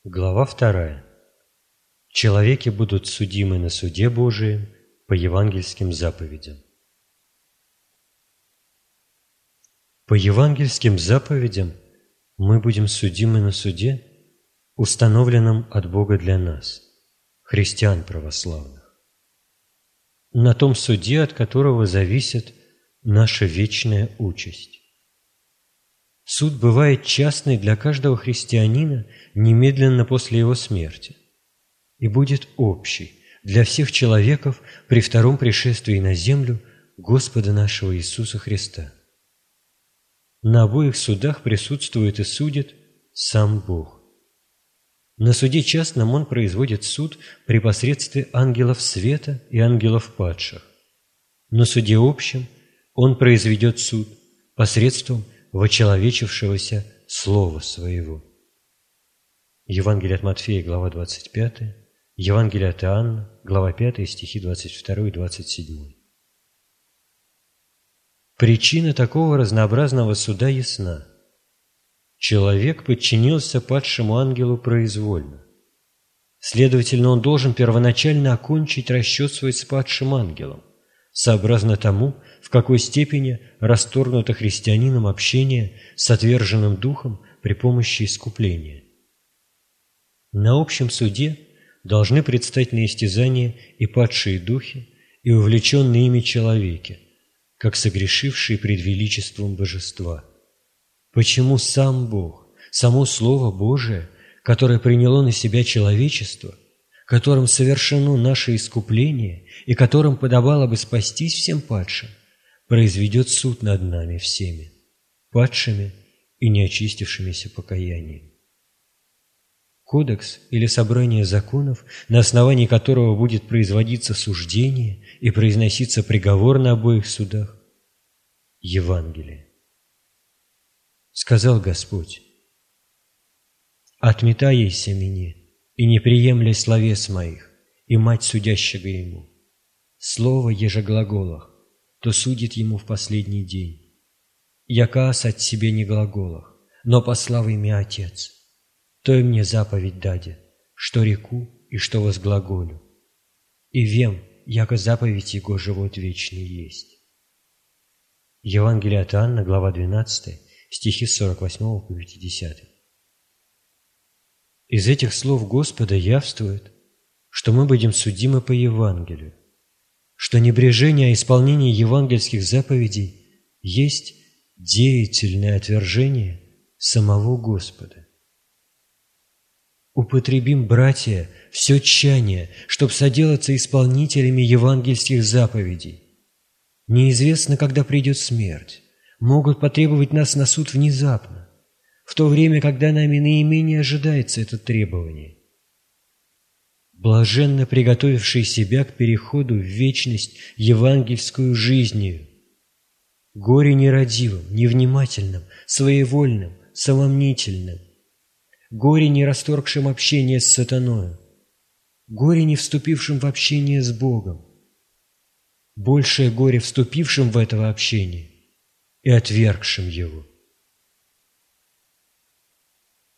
Глава 2. Человеки будут судимы на суде Божием по евангельским заповедям. По евангельским заповедям мы будем судимы на суде, установленном от Бога для нас, христиан православных, на том суде, от которого зависит наша вечная участь. Суд бывает частный для каждого христианина немедленно после его смерти и будет общий для всех человеков при втором пришествии на землю Господа нашего Иисуса Христа. На обоих судах присутствует и судит сам Бог. На суде частном Он производит суд при посредстве ангелов света и ангелов падших. На суде общем Он произведет суд посредством вочеловечившегося Слова Своего. Евангелие от Матфея, глава 25, Евангелие от Иоанна, глава 5, стихи 22 и 27. Причина такого разнообразного суда ясна. Человек подчинился падшему ангелу произвольно. Следовательно, он должен первоначально окончить расчет свой с падшим ангелом, сообразно тому, в какой степени расторгнуто христианином общение с отверженным духом при помощи искупления. На общем суде должны предстать на истязание и падшие духи, и увлеченные ими человеки, как согрешившие пред величеством Божества. Почему сам Бог, само Слово Божие, которое приняло на себя человечество, которым совершено наше искупление и которым подобало бы спастись всем падшим, произведет суд над нами всеми, падшими и не очистившимися покаянием. Кодекс или собрание законов, на основании которого будет производиться суждение и произноситься приговор на обоих судах – Евангелие. Сказал Господь: «Отметайся мне, и не приемля словес моих, и мать судящего ему. Слово ежеглаголах, то судит ему в последний день. Якаас от себе не глаголах, но послав имя Отец. То и мне заповедь даде, что реку и что возглаголю. И вем, яко заповедь его живот вечный есть». Евангелие от Иоанна, глава 12, стихи с 48 по 50. Из этих слов Господа явствует, что мы будем судимы по Евангелию, что небрежение о исполнении евангельских заповедей есть деятельное отвержение самого Господа. Употребим, братья, все тщание, чтоб соделаться исполнителями евангельских заповедей. Неизвестно, когда придет смерть. Могут потребовать нас на суд внезапно, в то время, когда нами наименее ожидается это требование. Блаженно приготовивший себя к переходу в вечность евангельскую жизнью. Горе нерадивым, невнимательным, своевольным, самомнительным. Горе не расторгшим общение с сатаною. Горе не вступившим в общение с Богом. Большее горе вступившим в это общение и отвергшим его.